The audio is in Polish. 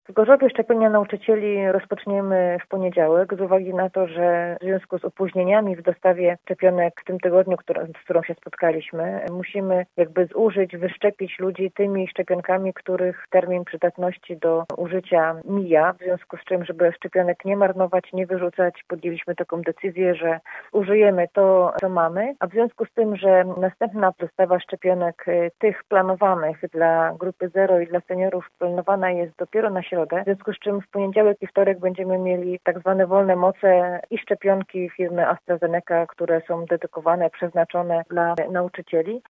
W Gorzowie szczepienia nauczycieli rozpoczniemy w poniedziałek z uwagi na to, że w związku z opóźnieniami w dostawie szczepionek w tym tygodniu, z którą się spotkaliśmy, musimy zużyć, wyszczepić ludzi tymi szczepionkami, których termin przydatności do użycia mija. W związku z czym, żeby szczepionek nie marnować, nie wyrzucać, podjęliśmy taką decyzję, że użyjemy to, co mamy, a w związku z tym, że następna dostawa szczepionek tych planowanych dla grupy 0 i dla seniorów planowana jest dopiero na środę, w związku z czym w poniedziałek i wtorek będziemy mieli tak zwane wolne moce i szczepionki firmy AstraZeneca, które są dedykowane, przeznaczone dla nauczycieli.